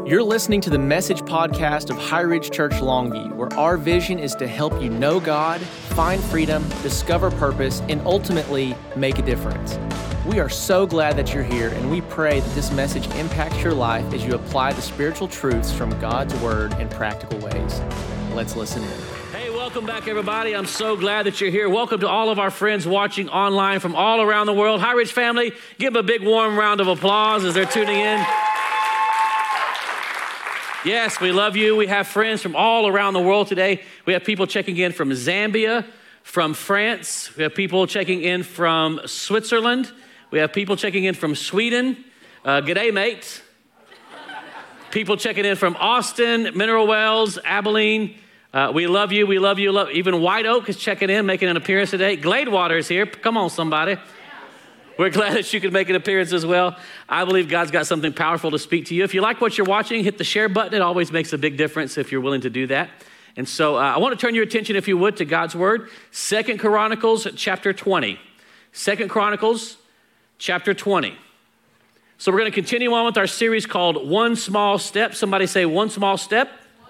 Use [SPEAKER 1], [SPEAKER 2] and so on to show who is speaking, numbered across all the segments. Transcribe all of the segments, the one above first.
[SPEAKER 1] You're listening to the Message podcast of High Ridge Church Longview, where our vision is to help you know God, find freedom, discover purpose, and ultimately make a difference. We are so glad that you're here, and we pray that this message impacts your life as you apply the spiritual truths from God's Word in practical ways. Let's listen in.
[SPEAKER 2] Hey, welcome back, everybody. I'm so glad that you're here. Welcome to all of our friends watching online from all around the world. High Ridge family, give them a big warm round of applause as they're tuning in. Yes, we love you. We have friends from all around the world today. We have people checking in from Zambia, from France. We have people checking in from Switzerland. We have people checking in from Sweden. G'day, mate. People checking in from Austin, Mineral Wells, Abilene. We love you. We love you. Even White Oak is checking in, making an appearance today. Gladewater is here. Come on, somebody. We're glad that you could make an appearance as well. I believe God's got something powerful to speak to you. If you like what you're watching, hit the share button. It always makes a big difference if you're willing to do that. And so I want to turn your attention, if you would, to God's Word. 2 Chronicles chapter 20. 2 Chronicles chapter 20. So we're going to continue on with our series called One Small Step. Somebody say, one small step.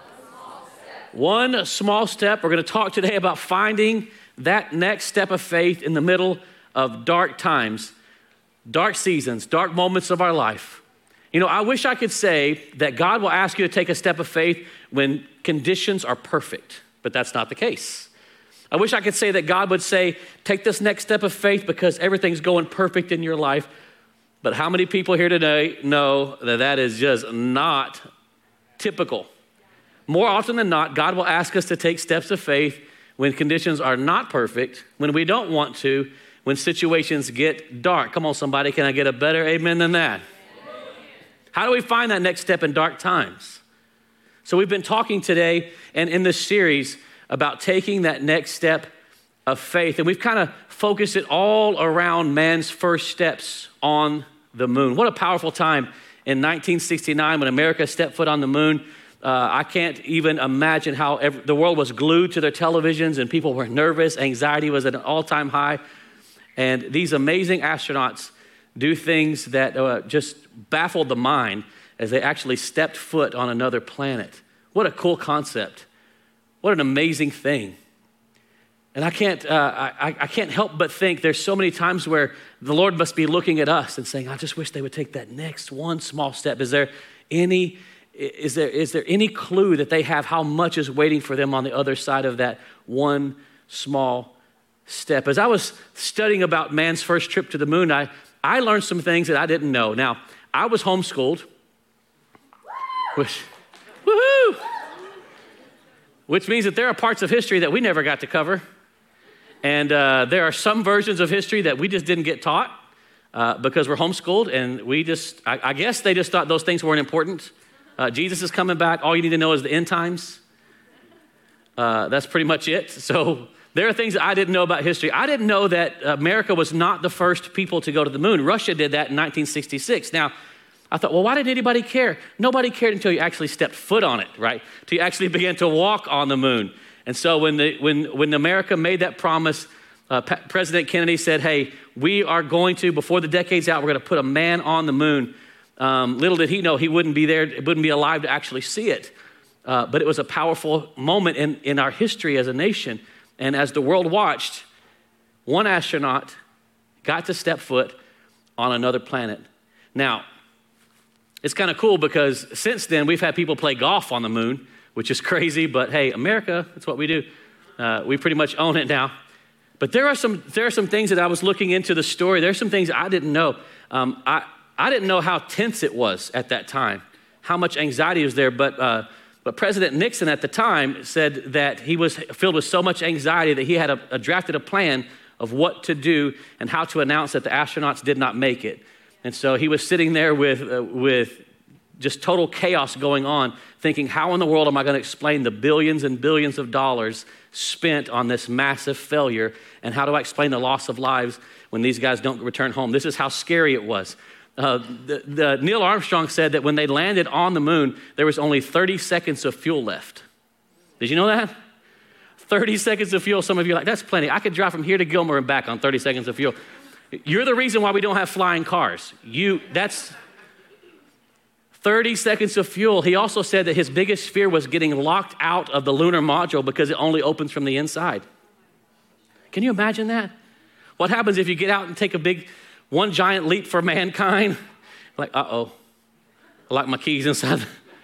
[SPEAKER 2] One small step. We're going to talk today about finding that next step of faith in the middle of dark times, dark seasons, dark moments of our life. You know, I wish I could say that God will ask you to take a step of faith when conditions are perfect, but that's not the case. I wish I could say that God would say, take this next step of faith because everything's going perfect in your life. But how many people here today know that that is just not typical? More often than not, God will ask us to take steps of faith when conditions are not perfect, when we don't want to, when situations get dark. Come on, somebody, can I get a better amen than that? Amen. How do we find that next step in dark times? So we've been talking today and in this series about taking that next step of faith. And we've kind of focused it all around man's first steps on the moon. What a powerful time in 1969 when America stepped foot on the moon. I can't even imagine how the world was glued to their televisions and people were nervous. Anxiety was at an all-time high. And these amazing astronauts do things that just baffled the mind as they actually stepped foot on another planet. What a cool concept. What an amazing thing. And I can't help but think there's so many times where the Lord must be looking at us and saying, I just wish they would take that next one small step. Is there any clue that they have how much is waiting for them on the other side of that one small step? As I was studying about man's first trip to the moon, I learned some things that I didn't know. Now, I was homeschooled, which means that there are parts of history that we never got to cover. And there are some versions of history that we just didn't get taught because we're homeschooled. And I guess they just thought those things weren't important. Jesus is coming back. All you need to know is the end times. That's pretty much it. So there are things that I didn't know about history. I didn't know that America was not the first people to go to the moon. Russia did that in 1966. Now, I thought, well, why didn't anybody care? Nobody cared until you actually stepped foot on it, right? Until you actually began to walk on the moon. And so when America made that promise, President Kennedy said, hey, we are going to, before the decade's out, we're going to put a man on the moon. Little did he know he wouldn't be there, wouldn't be alive to actually see it. But it was a powerful moment in our history as a nation. And as the world watched, one astronaut got to step foot on another planet. Now, it's kind of cool because since then, we've had people play golf on the moon, which is crazy, but hey, America, that's what we do. We pretty much own it now. But there are some things that I was looking into the story. There's some things I didn't know. I didn't know how tense it was at that time, how much anxiety was there, but President Nixon at the time said that he was filled with so much anxiety that he had drafted a plan of what to do and how to announce that the astronauts did not make it. And so he was sitting there with just total chaos going on, thinking, how in the world am I going to explain the billions and billions of dollars spent on this massive failure? And how do I explain the loss of lives when these guys don't return home? This is how scary it was. Neil Armstrong said that when they landed on the moon, there was only 30 seconds of fuel left. Did you know that? 30 seconds of fuel. Some of you are like, that's plenty. I could drive from here to Gilmer and back on 30 seconds of fuel. You're the reason why we don't have flying cars. That's 30 seconds of fuel. He also said that his biggest fear was getting locked out of the lunar module because it only opens from the inside. Can you imagine that? What happens if you get out and take one giant leap for mankind? Like, uh-oh, I locked my keys inside.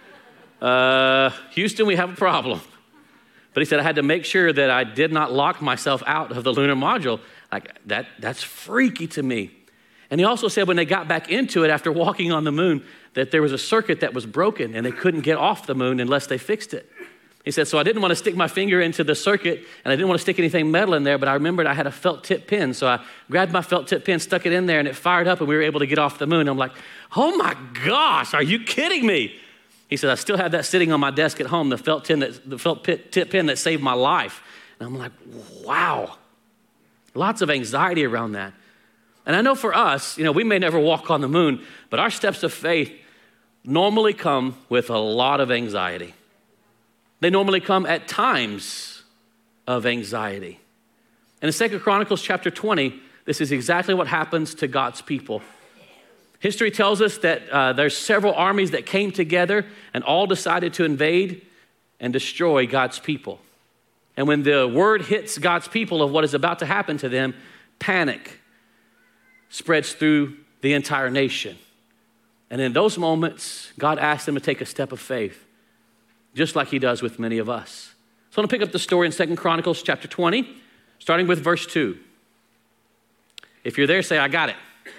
[SPEAKER 2] Houston, we have a problem. But he said, I had to make sure that I did not lock myself out of the lunar module. Like, that's freaky to me. And he also said when they got back into it after walking on the moon, that there was a circuit that was broken and they couldn't get off the moon unless they fixed it. He said, so I didn't want to stick my finger into the circuit and I didn't want to stick anything metal in there, but I remembered I had a felt tip pin. So I grabbed my felt tip pin, stuck it in there, and it fired up and we were able to get off the moon. I'm like, oh my gosh, are you kidding me? He said, I still have that sitting on my desk at home, the felt tip pin that saved my life. And I'm like, wow. Lots of anxiety around that. And I know for us, we may never walk on the moon, but our steps of faith normally come with a lot of anxiety. They normally come at times of anxiety. And in 2 Chronicles chapter 20, this is exactly what happens to God's people. History tells us that there's several armies that came together and all decided to invade and destroy God's people. And when the word hits God's people of what is about to happen to them, panic spreads through the entire nation. And in those moments, God asks them to take a step of faith, just like he does with many of us. So I'm going to pick up the story in 2 Chronicles chapter 20, starting with verse 2. If you're there, say, I got it.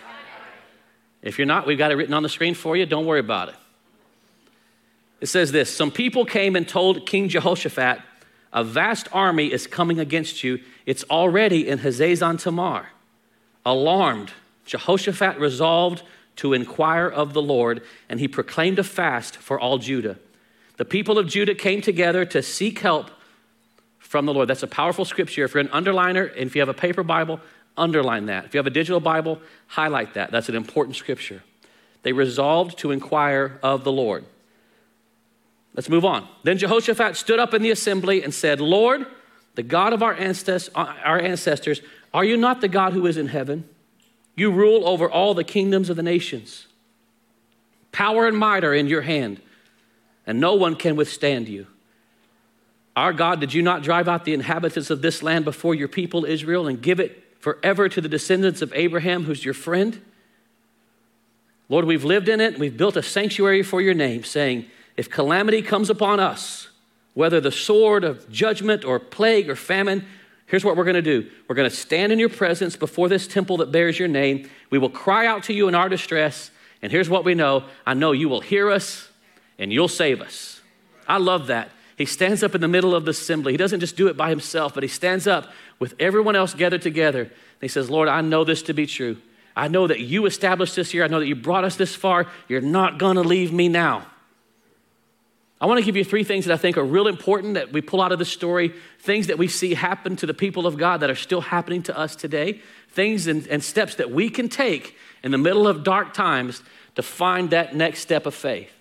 [SPEAKER 2] If you're not, we've got it written on the screen for you. Don't worry about it. It says this, some people came and told King Jehoshaphat, a vast army is coming against you. It's already in Hazazon Tamar. Alarmed, Jehoshaphat resolved to inquire of the Lord, and he proclaimed a fast for all Judah. The people of Judah came together to seek help from the Lord. That's a powerful scripture. If you're an underliner, and if you have a paper Bible, underline that. If you have a digital Bible, highlight that. That's an important scripture. They resolved to inquire of the Lord. Let's move on. Then Jehoshaphat stood up in the assembly and said, Lord, the God of our ancestors, are you not the God who is in heaven? You rule over all the kingdoms of the nations. Power and might are in your hand, and no one can withstand you. Our God, did you not drive out the inhabitants of this land before your people Israel and give it forever to the descendants of Abraham, who's your friend? Lord, we've lived in it, and we've built a sanctuary for your name, saying, if calamity comes upon us, whether the sword of judgment or plague or famine, here's what we're going to do. We're going to stand in your presence before this temple that bears your name. We will cry out to you in our distress. And here's what we know. I know you will hear us and you'll save us. I love that. He stands up in the middle of the assembly. He doesn't just do it by himself, but he stands up with everyone else gathered together. And he says, Lord, I know this to be true. I know that you established this here. I know that you brought us this far. You're not going to leave me now. I want to give you 3 things that I think are real important that we pull out of the story, things that we see happen to the people of God that are still happening to us today, things and steps that we can take in the middle of dark times to find that next step of faith.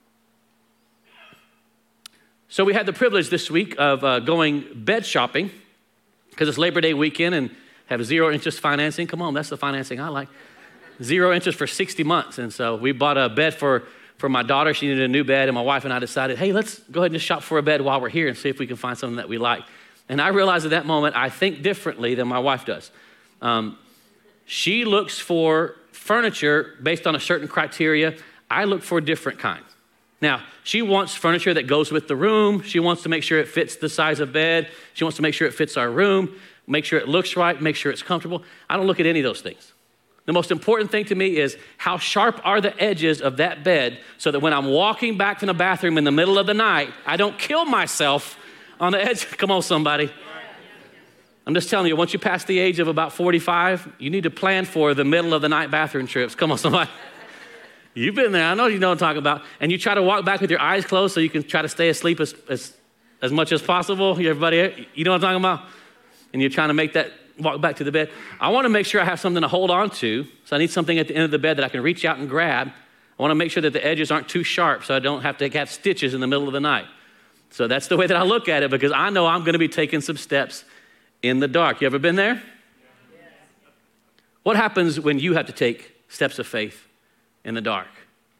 [SPEAKER 2] So we had the privilege this week of going bed shopping because it's Labor Day weekend and have 0 interest financing. Come on, that's the financing I like. 0 interest for 60 months. And so we bought a bed for my daughter. She needed a new bed, and my wife and I decided, hey, let's go ahead and just shop for a bed while we're here and see if we can find something that we like. And I realized at that moment, I think differently than my wife does. She looks for furniture based on a certain criteria. I look for a different kind. Now, she wants furniture that goes with the room. She wants to make sure it fits the size of bed. She wants to make sure it fits our room, make sure it looks right, make sure it's comfortable. I don't look at any of those things. The most important thing to me is how sharp are the edges of that bed so that when I'm walking back from the bathroom in the middle of the night, I don't kill myself on the edge. Come on, somebody. I'm just telling you, once you pass the age of about 45, you need to plan for the middle of the night bathroom trips. Come on, somebody. You've been there. I know you know what I'm talking about. And you try to walk back with your eyes closed so you can try to stay asleep as much as possible. Everybody, you know what I'm talking about? And you're trying to make that walk back to the bed. I want to make sure I have something to hold on to. So I need something at the end of the bed that I can reach out and grab. I want to make sure that the edges aren't too sharp so I don't have to have stitches in the middle of the night. So that's the way that I look at it because I know I'm going to be taking some steps in the dark. You ever been there? Yes. What happens when you have to take steps of faith in the dark?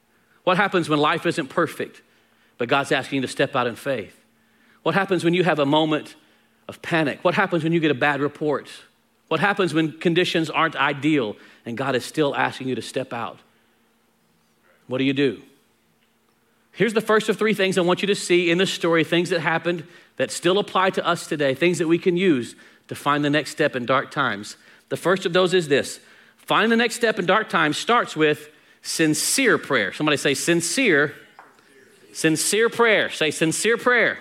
[SPEAKER 2] What happens when life isn't perfect, but God's asking you to step out in faith? What happens when you have a moment of panic? What happens when you get a bad report? What happens when conditions aren't ideal and God is still asking you to step out? What do? Here's the first of three things I want you to see in this story, things that happened that still apply to us today, things that we can use to find the next step in dark times. The first of those is this: find the next step in dark times starts with sincere prayer. Somebody say sincere prayer. Say sincere prayer.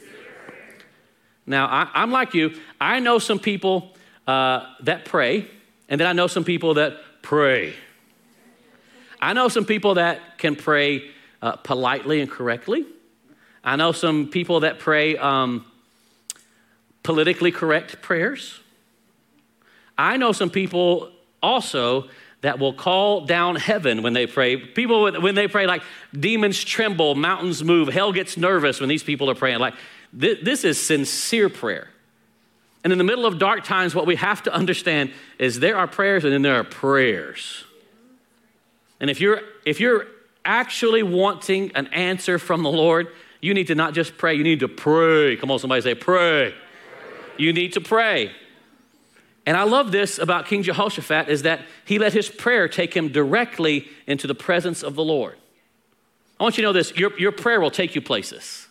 [SPEAKER 2] Now, I'm like you. I know some people that pray, and then I know some people that pray. I know some people that can pray politely and correctly. I know some people that pray politically correct prayers. I know some people also that will call down heaven when they pray. People, when they pray, like demons tremble, mountains move, hell gets nervous when these people are praying. Like this is sincere prayer. And in the middle of dark times, what we have to understand is there are prayers and then there are prayers. And if you're actually wanting an answer from the Lord, you need to not just pray, you need to pray. Come on, somebody say pray. You need to pray. And I love this about King Jehoshaphat is that he let his prayer take him directly into the presence of the Lord. I want you to know this, your prayer will take you places.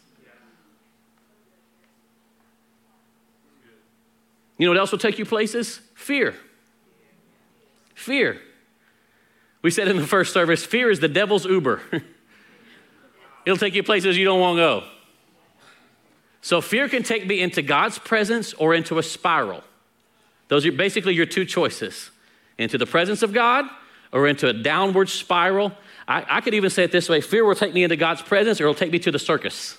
[SPEAKER 2] You know what else will take you places? Fear. Fear. We said in the first service, fear is the devil's Uber. It'll take you places you don't want to go. So fear can take me into God's presence or into a spiral. Those are basically your two choices. Into the presence of God or into a downward spiral. I could even say it this way, fear will take me into God's presence or it'll take me to the circus.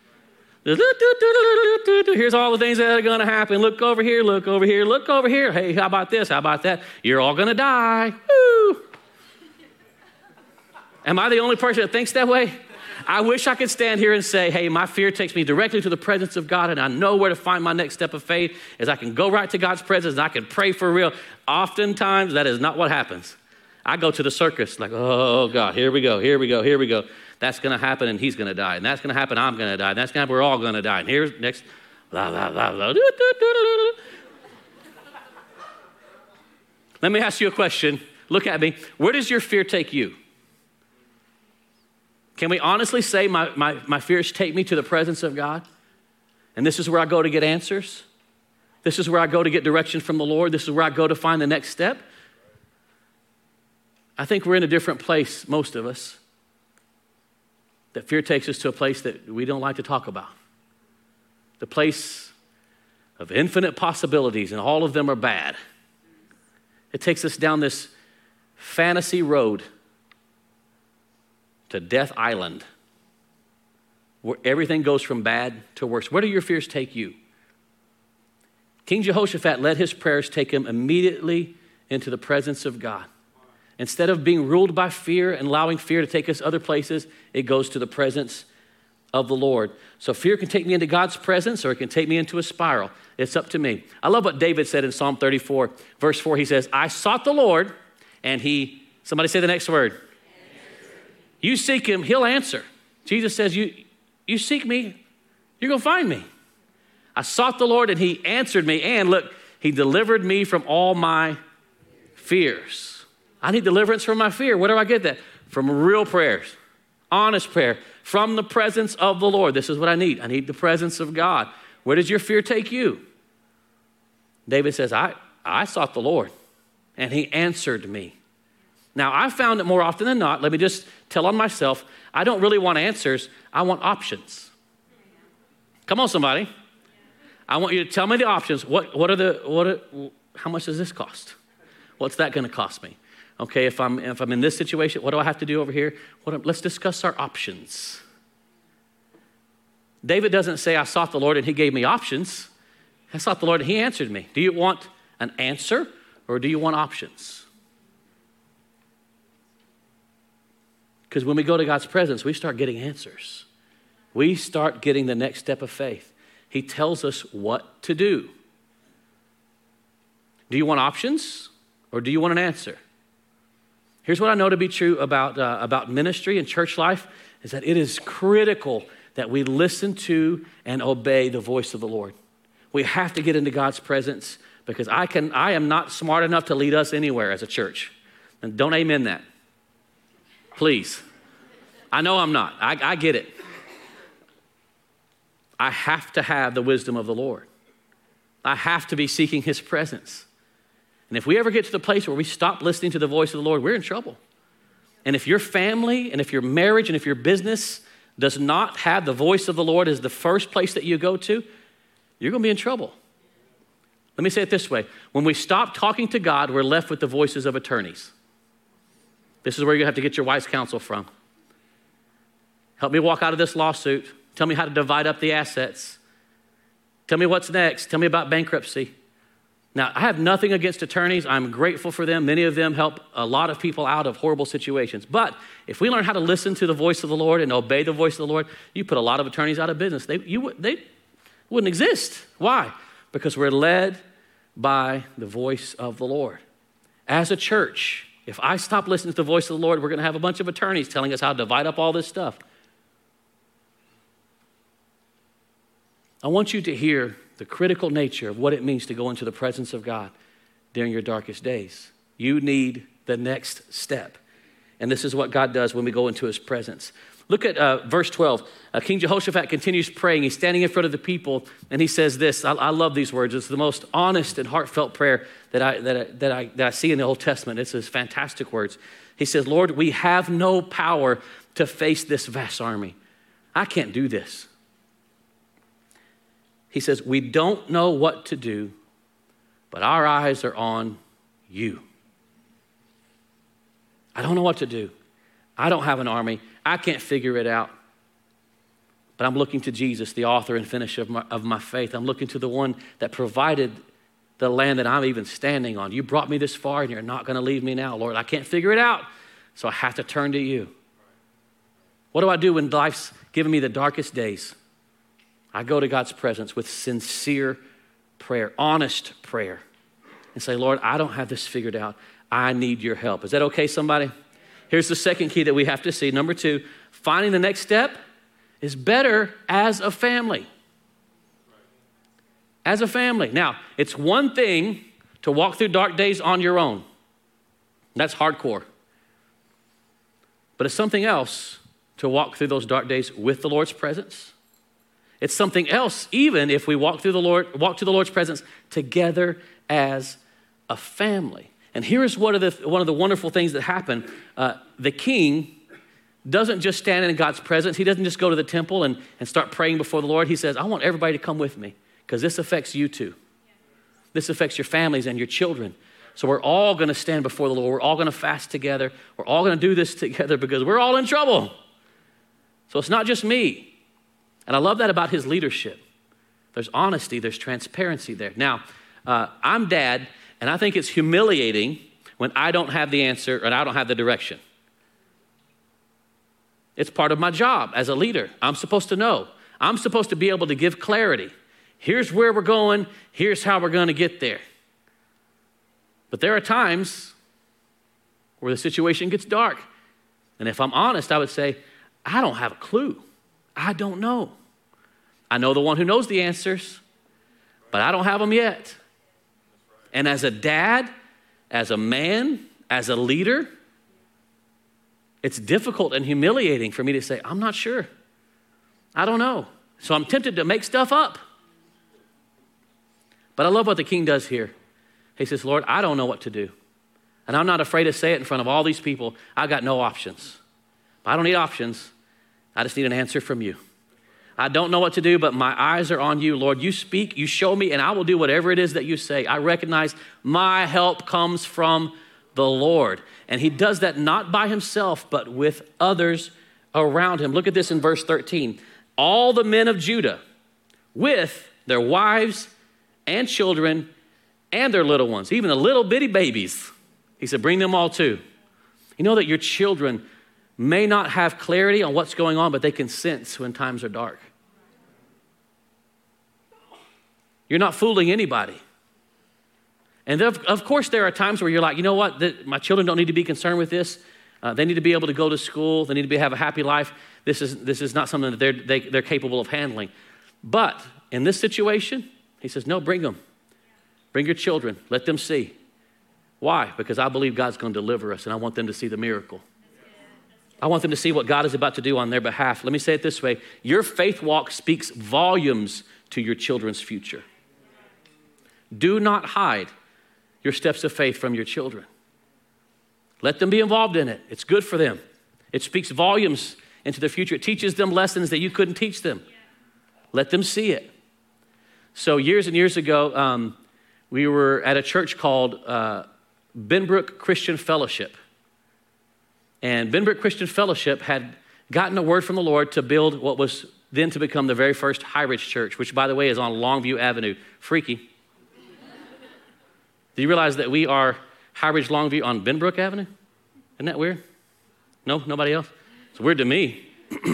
[SPEAKER 2] Here's all the things that are going to happen. Look over here, look over here, look over here. Hey, how about this? How about that? You're all going to die. Woo! Am I the only person that thinks that way? I wish I could stand here and say, hey, my fear takes me directly to the presence of God and I know where to find my next step of faith is I can go right to God's presence and I can pray for real. Oftentimes, that is not what happens. I go to the circus like, oh God, here we go, here we go, here we go. That's going to happen and he's going to die. And that's going to happen, I'm going to die. And that's going to happen, we're all going to die. And here's next, blah, blah, blah, blah. Let me ask you a question. Look at me. Where does your fear take you? Can we honestly say my fears take me to the presence of God? And this is where I go to get answers? This is where I go to get direction from the Lord? This is where I go to find the next step? I think we're in a different place, most of us. That fear takes us to a place that we don't like to talk about. The place of infinite possibilities, and all of them are bad. It takes us down this fantasy road to Death Island, where everything goes from bad to worse. Where do your fears take you? King Jehoshaphat let his prayers take him immediately into the presence of God. Instead of being ruled by fear and allowing fear to take us other places, it goes to the presence of the Lord. So fear can take me into God's presence or it can take me into a spiral. It's up to me. I love what David said in Psalm 34, verse 4. He says, I sought the Lord and he, somebody say the next word. You seek him, he'll answer. Jesus says, you seek me, you're going to find me. I sought the Lord and he answered me. And look, he delivered me from all my fears. I need deliverance from my fear. Where do I get that? From real prayers, honest prayer, from the presence of the Lord. This is what I need. I need the presence of God. Where does your fear take you? David says, I sought the Lord and he answered me. Now, I found that more often than not, let me just tell on myself, I don't really want answers. I want options. Come on, somebody. I want you to tell me the options. How much does this cost? What's that going to cost me? Okay, if I'm in this situation, what do I have to do over here? Let's discuss our options. David doesn't say, I sought the Lord and he gave me options. I sought the Lord and he answered me. Do you want an answer or do you want options? Because when we go to God's presence, we start getting answers. We start getting the next step of faith. He tells us what to do. Do you want options or do you want an answer? Here's what I know to be true about ministry and church life is that it is critical that we listen to and obey the voice of the Lord. We have to get into God's presence because I am not smart enough to lead us anywhere as a church. And don't amen that. Please. I know I'm not. I get it. I have to have the wisdom of the Lord. I have to be seeking his presence. And if we ever get to the place where we stop listening to the voice of the Lord, we're in trouble. And if your family and if your marriage and if your business does not have the voice of the Lord as the first place that you go to, you're going to be in trouble. Let me say it this way. When we stop talking to God, we're left with the voices of attorneys. This is where you have to get your wise counsel from. Help me walk out of this lawsuit. Tell me how to divide up the assets. Tell me what's next. Tell me about bankruptcy. Now, I have nothing against attorneys. I'm grateful for them. Many of them help a lot of people out of horrible situations. But if we learn how to listen to the voice of the Lord and obey the voice of the Lord, you put a lot of attorneys out of business. They wouldn't exist. Why? Because we're led by the voice of the Lord. As a church, if I stop listening to the voice of the Lord, we're going to have a bunch of attorneys telling us how to divide up all this stuff. I want you to hear the critical nature of what it means to go into the presence of God during your darkest days. You need the next step. And this is what God does when we go into his presence. Look at verse 12. King Jehoshaphat continues praying. He's standing in front of the people, and he says this. I love these words. It's the most honest and heartfelt prayer that I see in the Old Testament. It's his fantastic words. He says, Lord, we have no power to face this vast army. I can't do this. He says, we don't know what to do, but our eyes are on you. I don't know what to do. I don't have an army. I can't figure it out. But I'm looking to Jesus, the author and finisher of my faith. I'm looking to the one that provided the land that I'm even standing on. You brought me this far and you're not going to leave me now, Lord. I can't figure it out, so I have to turn to you. What do I do when life's giving me the darkest days? I go to God's presence with sincere prayer, honest prayer, and say, Lord, I don't have this figured out. I need your help. Is that okay, somebody? Here's the second key that we have to see. Number 2, finding the next step is better as a family. As a family. Now, it's one thing to walk through dark days on your own. That's hardcore. But it's something else to walk through those dark days with the Lord's presence. It's something else, even if we walk to the Lord's presence together as a family. And here is one of the wonderful things that happen. The king doesn't just stand in God's presence. He doesn't just go to the temple and start praying before the Lord. He says, I want everybody to come with me because this affects you too. This affects your families and your children. So we're all going to stand before the Lord. We're all going to fast together. We're all going to do this together because we're all in trouble. So it's not just me. And I love that about his leadership. There's honesty, there's transparency there. Now, I'm dad, and I think it's humiliating when I don't have the answer and I don't have the direction. It's part of my job as a leader. I'm supposed to know. I'm supposed to be able to give clarity. Here's where we're going. Here's how we're going to get there. But there are times where the situation gets dark. And if I'm honest, I would say, I don't have a clue. I don't know. I know the one who knows the answers, but I don't have them yet. And as a dad, as a man, as a leader, it's difficult and humiliating for me to say, I'm not sure. I don't know. So I'm tempted to make stuff up. But I love what the king does here. He says, Lord, I don't know what to do. And I'm not afraid to say it in front of all these people. I've got no options. I don't need options. I just need an answer from you. I don't know what to do, but my eyes are on you, Lord. You speak, you show me, and I will do whatever it is that you say. I recognize my help comes from the Lord. And he does that not by himself, but with others around him. Look at this in verse 13. All the men of Judah, with their wives and children and their little ones, even the little bitty babies, he said, bring them all too. You know that your children may not have clarity on what's going on, but they can sense when times are dark. You're not fooling anybody. And of course, there are times where you're like, you know what, my children don't need to be concerned with this. They need to be able to go to school. They need to have a happy life. This is not something that they're capable of handling. But in this situation, he says, no, bring them. Bring your children. Let them see. Why? Because I believe God's going to deliver us, and I want them to see the miracle. I want them to see what God is about to do on their behalf. Let me say it this way. Your faith walk speaks volumes to your children's future. Do not hide your steps of faith from your children. Let them be involved in it. It's good for them. It speaks volumes into their future. It teaches them lessons that you couldn't teach them. Let them see it. So years and years ago, we were at a church called Benbrook Christian Fellowship. And Benbrook Christian Fellowship had gotten a word from the Lord to build what was then to become the very first High Ridge Church, which, by the way, is on Longview Avenue. Freaky. Do you realize that we are High Ridge Longview on Benbrook Avenue? Isn't that weird? No? Nobody else? It's weird to me.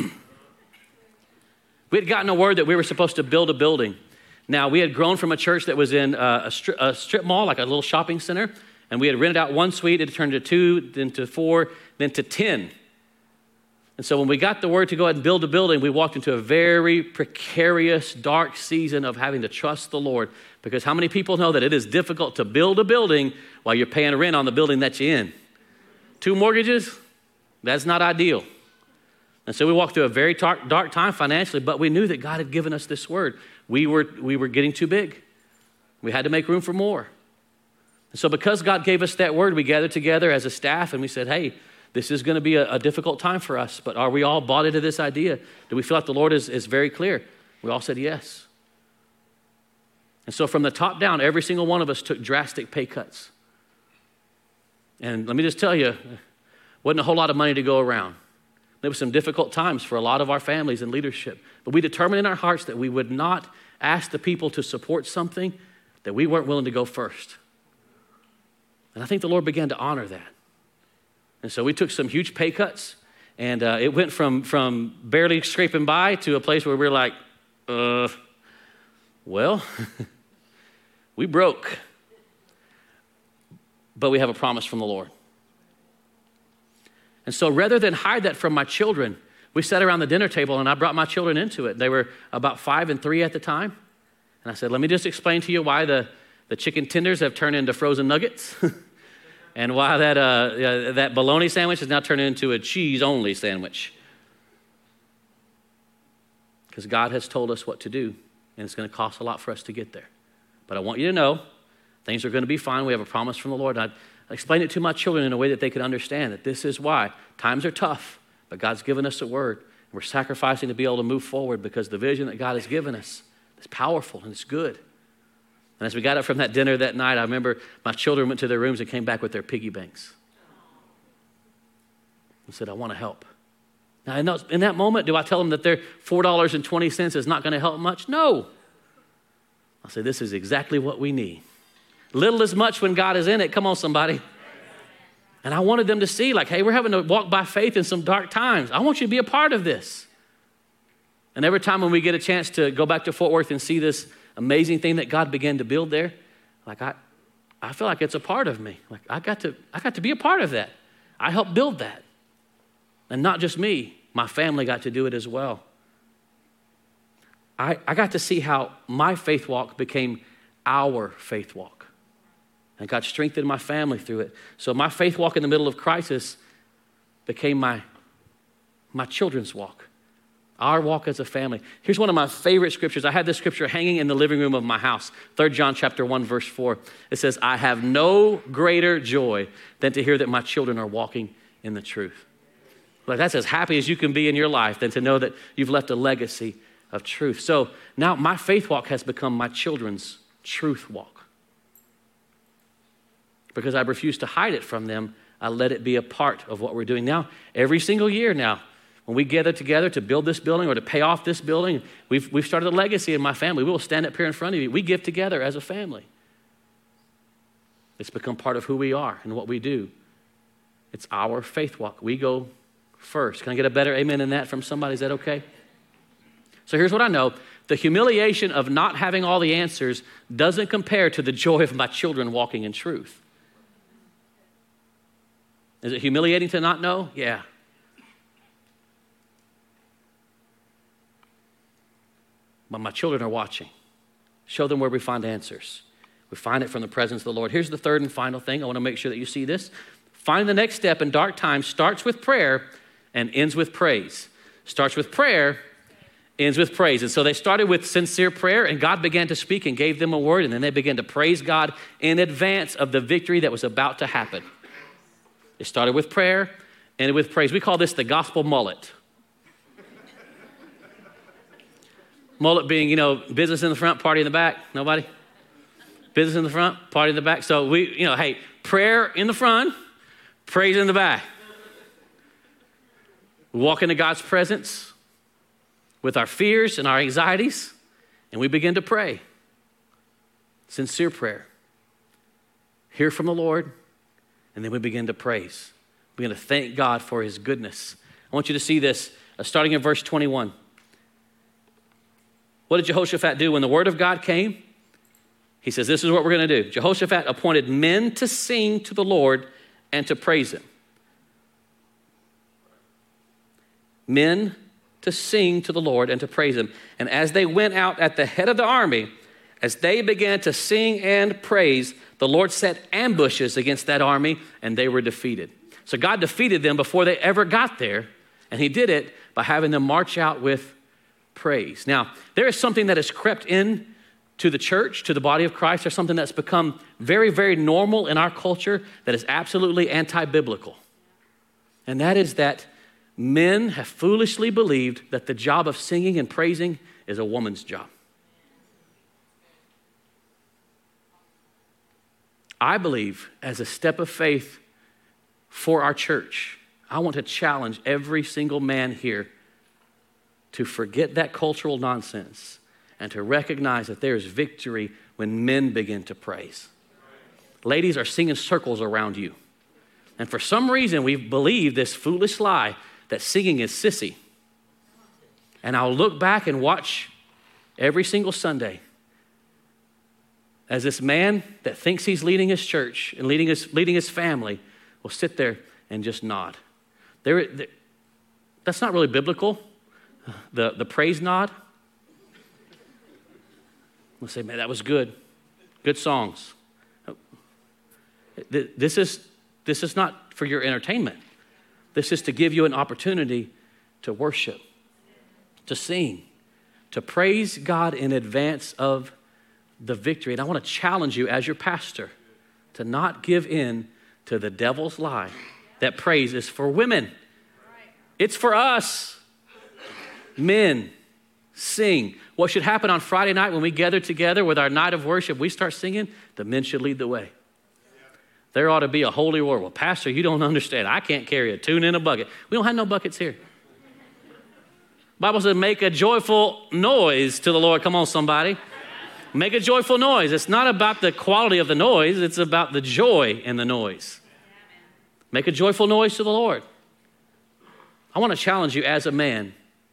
[SPEAKER 2] We had gotten a word that we were supposed to build a building. Now, we had grown from a church that was in a strip mall, like a little shopping center, and we had rented out one suite. It turned to 2, then to 4, then to 10. And so when we got the word to go ahead and build a building, we walked into a very precarious, dark season of having to trust the Lord. Because how many people know that it is difficult to build a building while you're paying rent on the building that you're in? 2 mortgages? That's not ideal. And so we walked through a very dark time financially, but we knew that God had given us this word. We were getting too big. We had to make room for more. And so because God gave us that word, we gathered together as a staff and we said, hey, this is going to be a difficult time for us, but are we all bought into this idea? Do we feel like the Lord is very clear? We all said yes. And so from the top down, every single one of us took drastic pay cuts. And let me just tell you, wasn't a whole lot of money to go around. There were some difficult times for a lot of our families and leadership, but we determined in our hearts that we would not ask the people to support something that we weren't willing to go first. And I think the Lord began to honor that. And so we took some huge pay cuts, and it went from barely scraping by to a place where we were like, well, we broke. But we have a promise from the Lord. And so rather than hide that from my children, we sat around the dinner table, and I brought my children into it. They were about 5 and 3 at the time. And I said, let me just explain to you why the chicken tenders have turned into frozen nuggets. And why that bologna sandwich has now turned into a cheese-only sandwich. Because God has told us what to do, and it's going to cost a lot for us to get there. But I want you to know, things are going to be fine. We have a promise from the Lord. And I explained it to my children in a way that they could understand that this is why. Times are tough, but God's given us a word. And we're sacrificing to be able to move forward because the vision that God has given us is powerful and it's good. And as we got up from that dinner that night, I remember my children went to their rooms and came back with their piggy banks. And said, I want to help. Now, in that moment, do I tell them that their $4.20 is not going to help much? No. I say, this is exactly what we need. Little is much when God is in it. Come on, somebody. And I wanted them to see, like, hey, we're having to walk by faith in some dark times. I want you to be a part of this. And every time when we get a chance to go back to Fort Worth and see this amazing thing that God began to build there, like I feel like it's a part of me. Like I got to be a part of that. I helped build that. And not just me, my family got to do it as well. I got to see how my faith walk became our faith walk. And God strengthened my family through it. So my faith walk in the middle of crisis became my children's walk. Our walk as a family. Here's one of my favorite scriptures. I had this scripture hanging in the living room of my house. 3 John chapter 1, verse 4. It says, I have no greater joy than to hear that my children are walking in the truth. Like that's as happy as you can be in your life than to know that you've left a legacy of truth. So now my faith walk has become my children's truth walk. Because I refuse to hide it from them, I let it be a part of what we're doing now. Every single year now, when we gather together to build this building or to pay off this building, we've started a legacy in my family. We will stand up here in front of you. We give together as a family. It's become part of who we are and what we do. It's our faith walk. We go first. Can I get a better amen in that from somebody? Is that okay? So here's what I know. The humiliation of not having all the answers doesn't compare to the joy of my children walking in truth. Is it humiliating to not know? Yeah. But my children are watching. Show them where we find answers. We find it from the presence of the Lord. Here's the third and final thing. I want to make sure that you see this. Finding the next step in dark times starts with prayer and ends with praise. Starts with prayer, ends with praise. And so they started with sincere prayer, and God began to speak and gave them a word, and then they began to praise God in advance of the victory that was about to happen. It started with prayer, ended with praise. We call this the gospel mullet. Mullet being, business in the front, party in the back. Nobody? Business in the front, party in the back. So we, hey, prayer in the front, praise in the back. We walk into God's presence with our fears and our anxieties, and we begin to pray. Sincere prayer. Hear from the Lord, and then we begin to praise. We begin to thank God for his goodness. I want you to see this, starting in verse 21. What did Jehoshaphat do when the word of God came? He says, this is what we're going to do. Jehoshaphat appointed men to sing to the Lord and to praise him. Men to sing to the Lord and to praise him. And as they went out at the head of the army, as they began to sing and praise, the Lord set ambushes against that army, and they were defeated. So God defeated them before they ever got there, and he did it by having them march out with praise. Now, there is something that has crept in to the church, to the body of Christ. There's something that's become very, very normal in our culture that is absolutely anti-biblical. And that is that men have foolishly believed that the job of singing and praising is a woman's job. I believe, as a step of faith for our church, I want to challenge every single man here to forget that cultural nonsense and to recognize that there is victory when men begin to praise. Ladies are singing circles around you. And for some reason, we've believed this foolish lie that singing is sissy. And I'll look back and watch every single Sunday as this man that thinks he's leading his church and leading his family will sit there and just nod. That's not really biblical, the praise nod. We'll say, man, that was good. Good songs. This is not for your entertainment. This is to give you an opportunity to worship, to sing, to praise God in advance of the victory. And I want to challenge you as your pastor to not give in to the devil's lie that praise is for women. It's for us. Men, sing. What should happen on Friday night when we gather together with our night of worship, we start singing, the men should lead the way. There ought to be a holy war. Well, Pastor, you don't understand. I can't carry a tune in a bucket. We don't have no buckets here. Bible says, make a joyful noise to the Lord. Come on, somebody. Make a joyful noise. It's not about the quality of the noise. It's about the joy in the noise. Make a joyful noise to the Lord. I want to challenge you as a man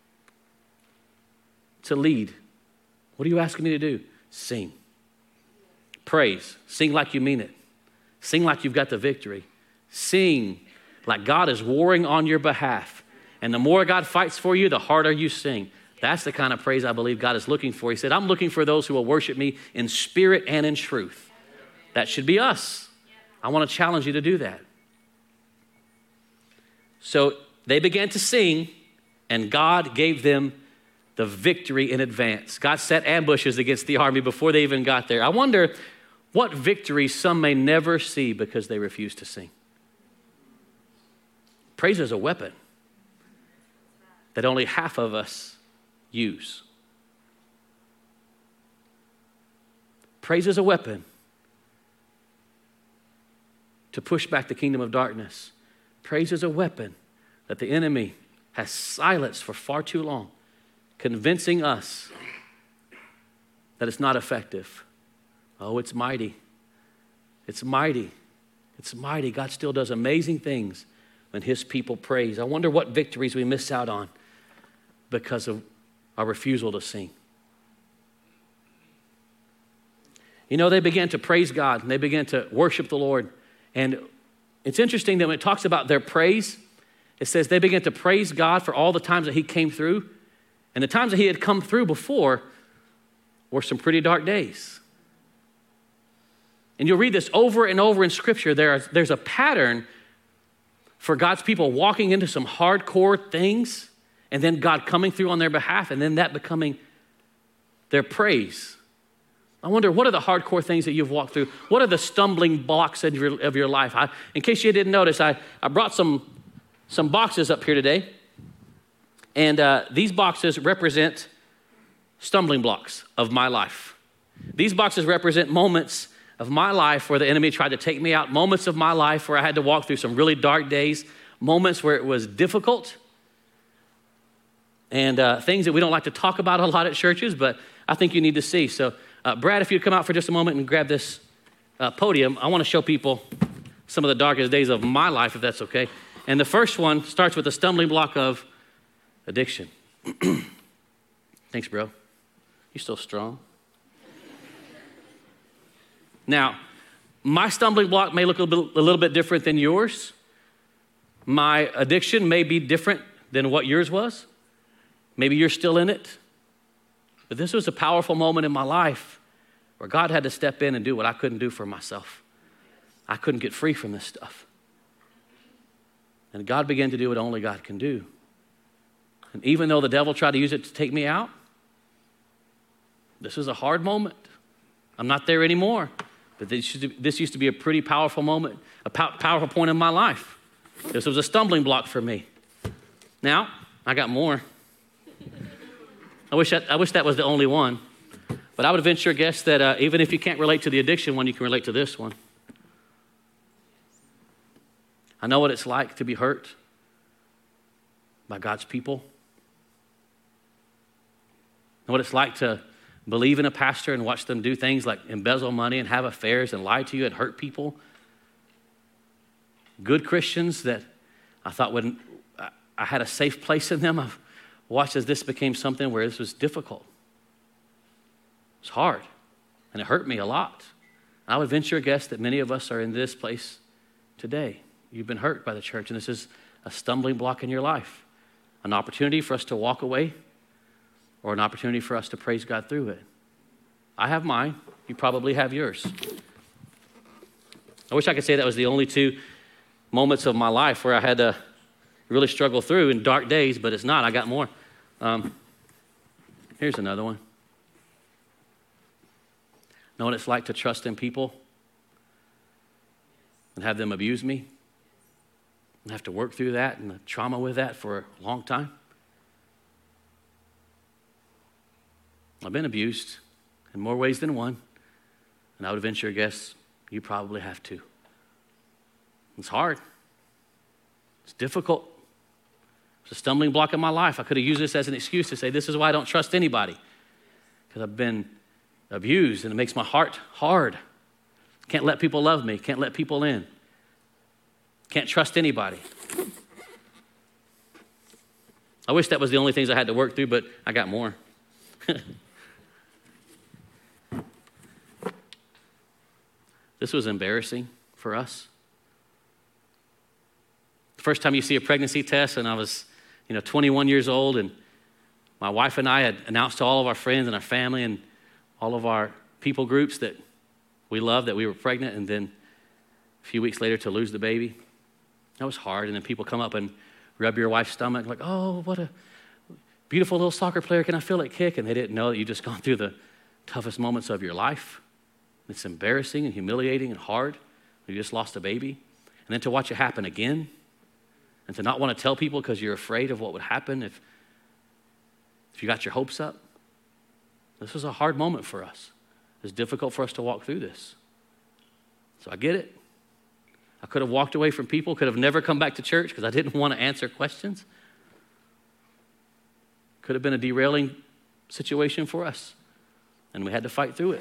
[SPEAKER 2] to lead. What are you asking me to do? Sing. Praise. Sing like you mean it. Sing like you've got the victory. Sing like God is warring on your behalf. And the more God fights for you, the harder you sing. That's the kind of praise I believe God is looking for. He said, I'm looking for those who will worship me in spirit and in truth. That should be us. I want to challenge you to do that. So they began to sing, and God gave them the victory in advance. God set ambushes against the army before they even got there. I wonder what victory some may never see because they refuse to sing. Praise is a weapon that only half of us use. Praise is a weapon to push back the kingdom of darkness. Praise is a weapon that the enemy has silenced for far too long, convincing us that it's not effective. Oh, it's mighty. It's mighty. It's mighty. God still does amazing things when his people praise. I wonder what victories we miss out on because of our refusal to sing. You know, they began to praise God and they began to worship the Lord. And it's interesting that when it talks about their praise, it says they began to praise God for all the times that he came through. And the times that he had come through before were some pretty dark days. And you'll read this over and over in Scripture. There's a pattern for God's people walking into some hardcore things and then God coming through on their behalf and then that becoming their praise. I wonder, what are the hardcore things that you've walked through? What are the stumbling blocks of your life? In case you didn't notice, I brought some boxes up here today. And these boxes represent stumbling blocks of my life. These boxes represent moments of my life where the enemy tried to take me out, moments of my life where I had to walk through some really dark days, moments where it was difficult, and things that we don't like to talk about a lot at churches, but I think you need to see. So, Brad, if you'd come out for just a moment and grab this podium, I want to show people some of the darkest days of my life, if that's okay. And the first one starts with the stumbling block of addiction. Thanks, bro. You're still strong. Now, my stumbling block may look a little bit different than yours. My addiction may be different than what yours was. Maybe you're still in it. But this was a powerful moment in my life where God had to step in and do what I couldn't do for myself. I couldn't get free from this stuff. And God began to do what only God can do. And even though the devil tried to use it to take me out, this was a hard moment. I'm not there anymore. But this used to be a pretty powerful moment, a powerful point in my life. This was a stumbling block for me. Now, I got more. I wish that was the only one. But I would venture a guess that even if you can't relate to the addiction one, you can relate to this one. I know what it's like to be hurt by God's people. I know what it's like to believe in a pastor and watch them do things like embezzle money and have affairs and lie to you and hurt people. Good Christians that I thought I had a safe place in them. I've watched as this became something where this was difficult. It was hard, and it hurt me a lot. I would venture a guess that many of us are in this place today. You've been hurt by the church, and this is a stumbling block in your life, an opportunity for us to walk away or an opportunity for us to praise God through it. I have mine. You probably have yours. I wish I could say that was the only two moments of my life where I had to really struggle through in dark days, but it's not. I got more. Here's another one. Know what it's like to trust in people and have them abuse me and have to work through that and the trauma with that for a long time. I've been abused in more ways than one, and I would venture a guess you probably have too. It's hard. It's difficult. It's a stumbling block in my life. I could have used this as an excuse to say, this is why I don't trust anybody, because I've been abused, and it makes my heart hard. Can't let people love me. Can't let people in. Can't trust anybody. I wish that was the only things I had to work through, but I got more. This was embarrassing for us. The first time you see a pregnancy test, and I was 21 years old, and my wife and I had announced to all of our friends and our family and all of our people groups that we loved that we were pregnant, and then a few weeks later to lose the baby. That was hard. And then people come up and rub your wife's stomach like, oh, what a beautiful little soccer player. Can I feel it kick? And they didn't know that you'd just gone through the toughest moments of your life. It's embarrassing and humiliating and hard. You just lost a baby. And then to watch it happen again and to not want to tell people because you're afraid of what would happen if you got your hopes up. This was a hard moment for us. It was difficult for us to walk through this. So I get it. I could have walked away from people, could have never come back to church because I didn't want to answer questions. Could have been a derailing situation for us, and we had to fight through it.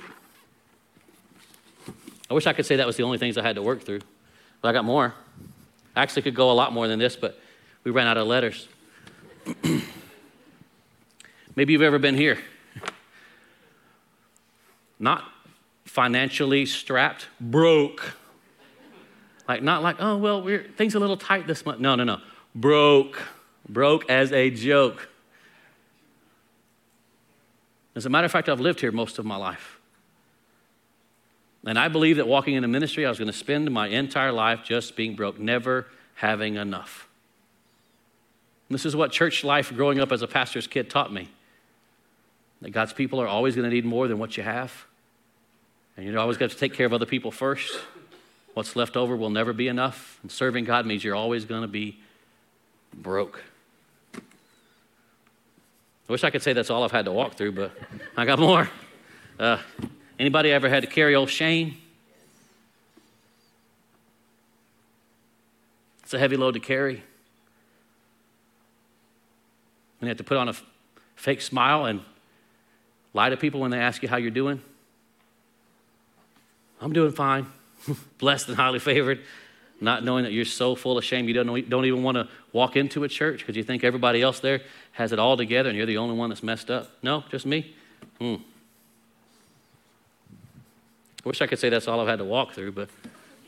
[SPEAKER 2] I wish I could say that was the only things I had to work through, but I got more. I actually could go a lot more than this, but we ran out of letters. Maybe you've ever been here. Not financially strapped, broke. Like, not like, oh, well, things are a little tight this month. No. Broke as a joke. As a matter of fact, I've lived here most of my life. And I believe that walking into ministry, I was going to spend my entire life just being broke, never having enough. And this is what church life growing up as a pastor's kid taught me. That God's people are always going to need more than what you have. And you're always going to take care of other people first. What's left over will never be enough. And serving God means you're always going to be broke. I wish I could say that's all I've had to walk through, but I got more. Anybody ever had to carry old Shane? It's a heavy load to carry. And you have to put on a fake smile and lie to people when they ask you how you're doing. I'm doing fine. Blessed and highly favored. Not knowing that you're so full of shame you don't even want to walk into a church because you think everybody else there has it all together and you're the only one that's messed up. No, just me? I wish I could say that's all I've had to walk through, but,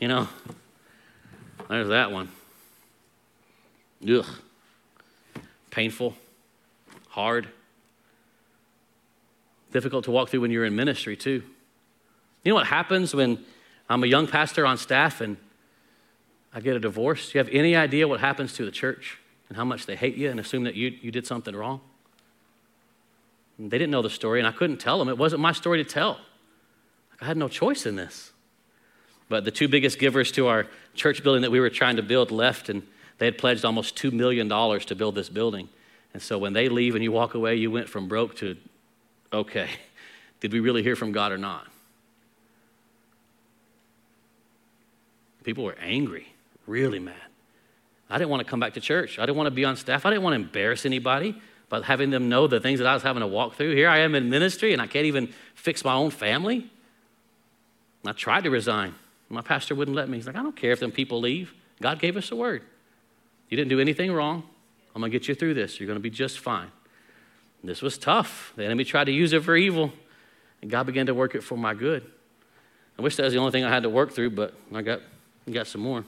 [SPEAKER 2] there's that one. Ugh. Painful. Hard. Difficult to walk through when you're in ministry, too. You know what happens when I'm a young pastor on staff and I get a divorce? Do you have any idea what happens to the church and how much they hate you and assume that you did something wrong? And they didn't know the story, and I couldn't tell them. It wasn't my story to tell. I had no choice in this. But the two biggest givers to our church building that we were trying to build left, and they had pledged almost $2 million to build this building. And so when they leave and you walk away, you went from broke to, okay, did we really hear from God or not? People were angry, really mad. I didn't want to come back to church. I didn't want to be on staff. I didn't want to embarrass anybody by having them know the things that I was having to walk through. Here I am in ministry, and I can't even fix my own family. And I tried to resign. My pastor wouldn't let me. He's like, I don't care if them people leave. God gave us a word. You didn't do anything wrong. I'm going to get you through this. You're going to be just fine. And this was tough. The enemy tried to use it for evil, and God began to work it for my good. I wish that was the only thing I had to work through, but I got some more.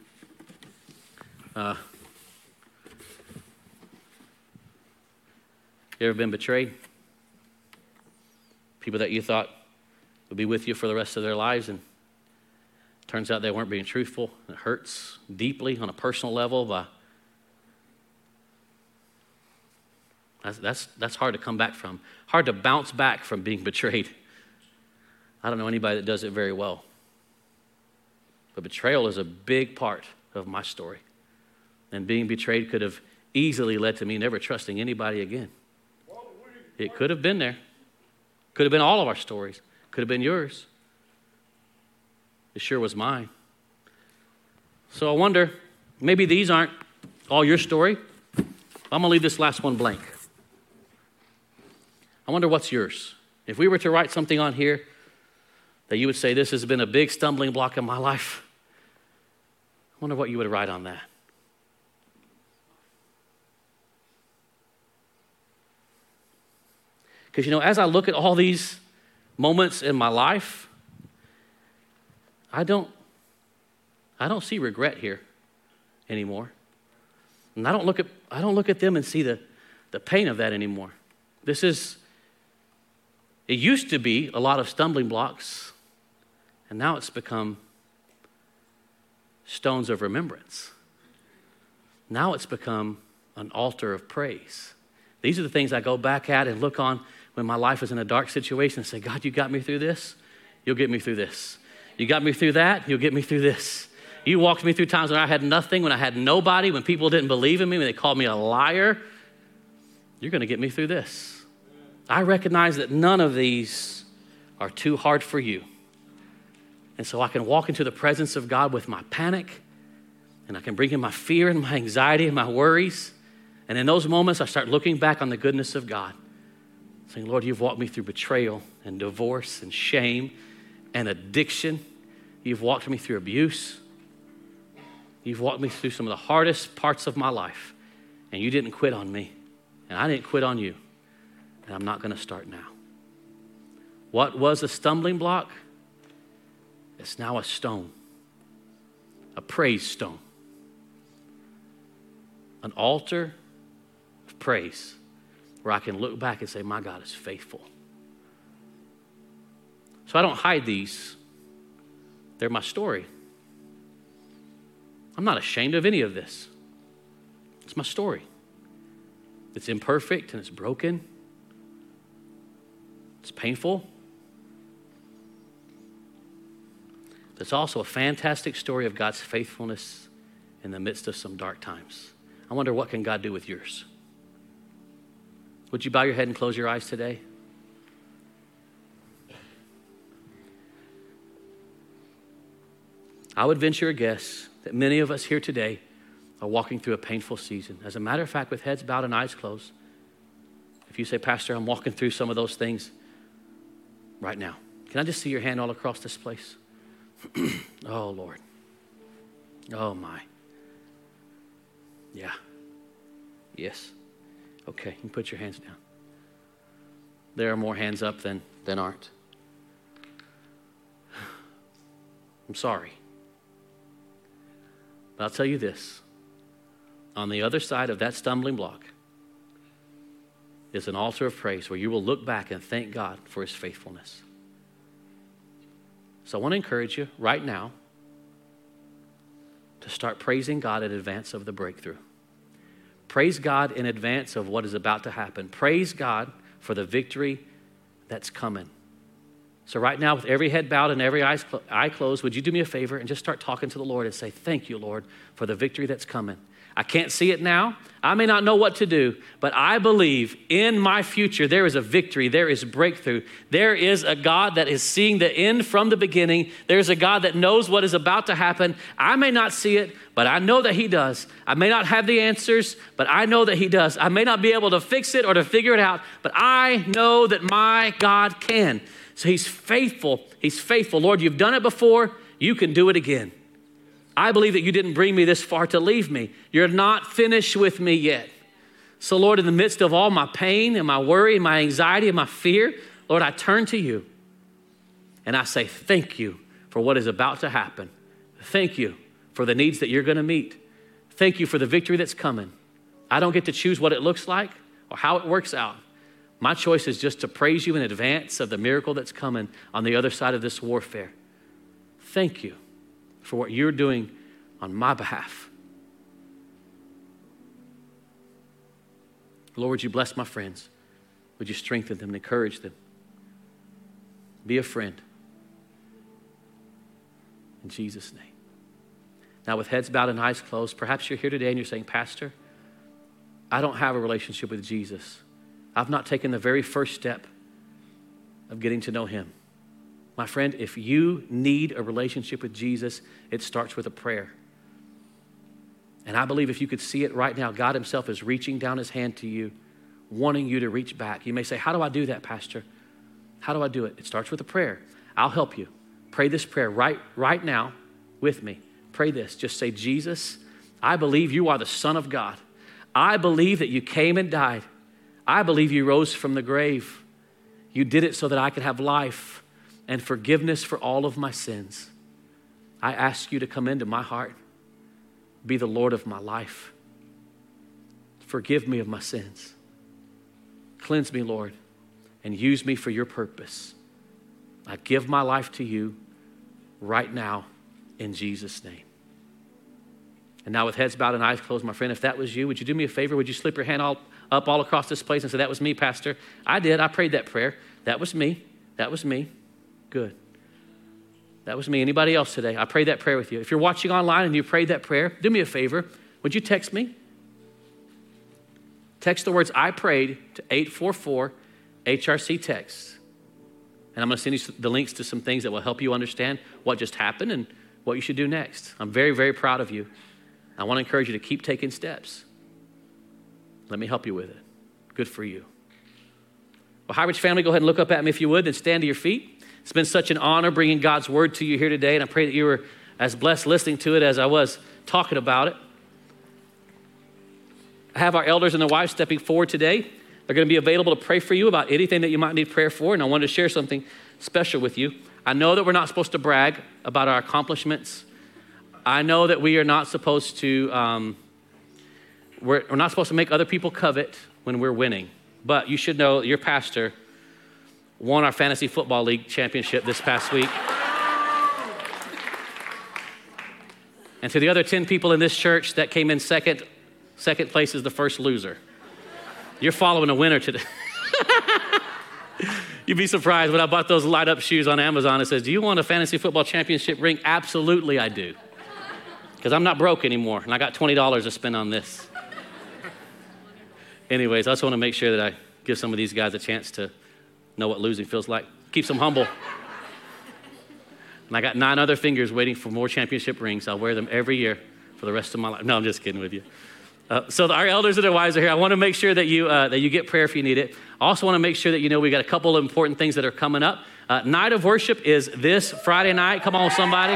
[SPEAKER 2] You ever been betrayed? People that you thought would be with you for the rest of their lives, and turns out they weren't being truthful. It hurts deeply on a personal level. That's hard to come back from. Hard to bounce back from being betrayed. I don't know anybody that does it very well. But betrayal is a big part of my story. And being betrayed could have easily led to me never trusting anybody again. It could have been there. Could have been all of our stories. Could have been yours. It sure was mine. So I wonder, maybe these aren't all your story. I'm going to leave this last one blank. I wonder what's yours. If we were to write something on here that you would say, this has been a big stumbling block in my life, I wonder what you would write on that. Because, as I look at all these moments in my life, I don't see regret here anymore. And I don't look at them and see the pain of that anymore. It used to be a lot of stumbling blocks, and now it's become stones of remembrance. Now it's become an altar of praise. These are the things I go back at and look on when my life is in a dark situation and say, God, you got me through this, you'll get me through this. You got me through that, you'll get me through this. You walked me through times when I had nothing, when I had nobody, when people didn't believe in me, when they called me a liar. You're going to get me through this. I recognize that none of these are too hard for you. And so I can walk into the presence of God with my panic, and I can bring him my fear and my anxiety and my worries. And in those moments, I start looking back on the goodness of God, saying, Lord, you've walked me through betrayal and divorce and shame and addiction. You've walked me through abuse. You've walked me through some of the hardest parts of my life, and you didn't quit on me, and I didn't quit on you. and I'm not going to start now. What was a stumbling block? It's now a stone, a praise stone, an altar of praise where I can look back and say, my God is faithful. So I don't hide these. They're my story. I'm not ashamed of any of this. It's my story. It's imperfect and it's broken. It's painful. It's also a fantastic story of God's faithfulness in the midst of some dark times. I wonder, what can God do with yours? Would you bow your head and close your eyes today? I would venture a guess that many of us here today are walking through a painful season. As a matter of fact, with heads bowed and eyes closed, if you say, Pastor, I'm walking through some of those things right now, can I just see your hand all across this place? Oh, Lord. Oh, my. Yeah. Yes. Okay, you can put your hands down. There are more hands up than aren't. I'm sorry. But I'll tell you this. On the other side of that stumbling block is an altar of praise where you will look back and thank God for his faithfulness. So I want to encourage you right now to start praising God in advance of the breakthrough. Praise God in advance of what is about to happen. Praise God for the victory that's coming. So right now, with every head bowed and every eye closed, would you do me a favor and just start talking to the Lord and say, thank you, Lord, for the victory that's coming. I can't see it now. I may not know what to do, but I believe in my future there is a victory, there is breakthrough. There is a God that is seeing the end from the beginning. There's a God that knows what is about to happen. I may not see it, but I know that he does. I may not have the answers, but I know that he does. I may not be able to fix it or to figure it out, but I know that my God can. So he's faithful. He's faithful. Lord, you've done it before. You can do it again. I believe that you didn't bring me this far to leave me. You're not finished with me yet. So Lord, in the midst of all my pain and my worry and my anxiety and my fear, Lord, I turn to you and I say, thank you for what is about to happen. Thank you for the needs that you're going to meet. Thank you for the victory that's coming. I don't get to choose what it looks like or how it works out. My choice is just to praise you in advance of the miracle that's coming on the other side of this warfare. Thank you for what you're doing on my behalf. Lord, would you bless my friends? Would you strengthen them and encourage them? Be a friend. In Jesus' name. Now, with heads bowed and eyes closed, perhaps you're here today and you're saying, Pastor, I don't have a relationship with Jesus. I've not taken the very first step of getting to know him. My friend, if you need a relationship with Jesus, it starts with a prayer. And I believe if you could see it right now, God himself is reaching down his hand to you, wanting you to reach back. You may say, how do I do that, Pastor? How do I do it? It starts with a prayer. I'll help you. Pray this prayer right now with me. Pray this. Just say, Jesus, I believe you are the Son of God. I believe that you came and died. I believe you rose from the grave. You did it so that I could have life and forgiveness for all of my sins. I ask you to come into my heart, be the Lord of my life. Forgive me of my sins. Cleanse me, Lord, and use me for your purpose. I give my life to you right now in Jesus' name. And now with heads bowed and eyes closed, my friend, if that was you, would you do me a favor? Would you slip your hand up all across this place and say, that was me, Pastor? I did. I prayed that prayer. That was me. That was me. Good. That was me. Anybody else today? I prayed that prayer with you. If you're watching online and you prayed that prayer, do me a favor. Would you text me? Text the words I prayed to 844 HRC text. And I'm going to send you the links to some things that will help you understand what just happened and what you should do next. I'm very, very proud of you. I want to encourage you to keep taking steps. Let me help you with it. Good for you. Well, High Ridge family, go ahead and look up at me if you would, and stand to your feet. It's been such an honor bringing God's word to you here today, and I pray that you were as blessed listening to it as I was talking about it. I have our elders and their wives stepping forward today. are going to be available to pray for you about anything that you might need prayer for. And I wanted to share something special with you. I know that we're not supposed to brag about our accomplishments. I know that we are not supposed to, we're not supposed to make other people covet when we're winning. But you should know your pastor won our fantasy football league championship this past week. And to the other 10 people in this church that came in second place is the first loser. You're following a winner today. You'd be surprised when I bought those light up shoes on Amazon. It says, do you want a fantasy football championship ring? Absolutely I do. Because I'm not broke anymore and I got $20 to spend on this. Anyways, I just want to make sure that I give some of these guys a chance to know what losing feels like. Keeps them humble. And I got 9 other fingers waiting for more championship rings. I'll wear them every year for the rest of my life. No, I'm just kidding with you. So our elders and their wives are here. I want to make sure that you get prayer if you need it. I also want to make sure that you know we got a couple of important things that are coming up. Night of worship is this Friday night. Come on, somebody.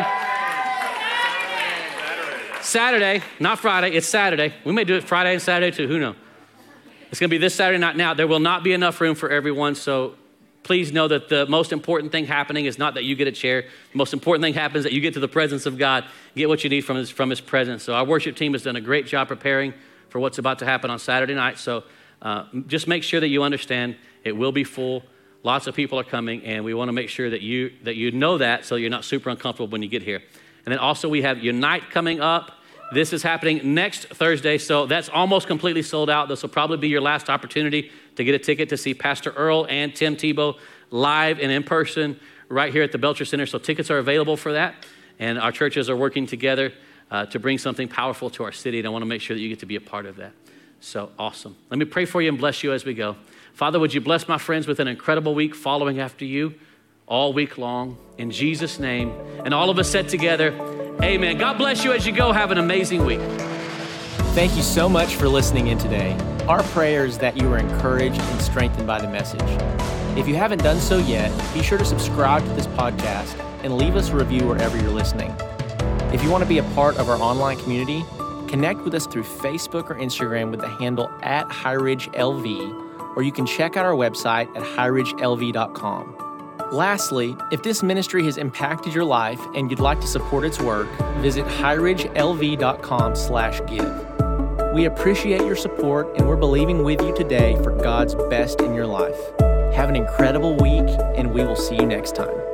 [SPEAKER 2] Saturday, not Friday. It's Saturday. We may do it Friday and Saturday too. Who knows? It's going to be this Saturday night. Now, there will not be enough room for everyone, so please know that the most important thing happening is not that you get a chair. The most important thing happens that you get to the presence of God, get what you need from his presence. So our worship team has done a great job preparing for what's about to happen on Saturday night. So just make sure that you understand it will be full. Lots of people are coming, and we want to make sure that you know that so you're not super uncomfortable when you get here. And then also we have Unite coming up. This is happening next Thursday, so that's almost completely sold out. This will probably be your last opportunity to get a ticket to see Pastor Earl and Tim Tebow live and in person right here at the Belcher Center. So tickets are available for that, and our churches are working together to bring something powerful to our city, and I want to make sure that you get to be a part of that. So awesome. Let me pray for you and bless you as we go. Father, would you bless my friends with an incredible week following after you all week long, in Jesus' name. And all of us said together, amen. God bless you as you go. Have an amazing week.
[SPEAKER 1] Thank you so much for listening in today. Our prayer is that you are encouraged and strengthened by the message. If you haven't done so yet, be sure to subscribe to this podcast and leave us a review wherever you're listening. If you want to be a part of our online community, connect with us through Facebook or Instagram with the handle @HighRidgeLV, or you can check out our website at highridgelv.com. Lastly, if this ministry has impacted your life and you'd like to support its work, visit highridgelv.com/give. We appreciate your support, and we're believing with you today for God's best in your life. Have an incredible week, and we will see you next time.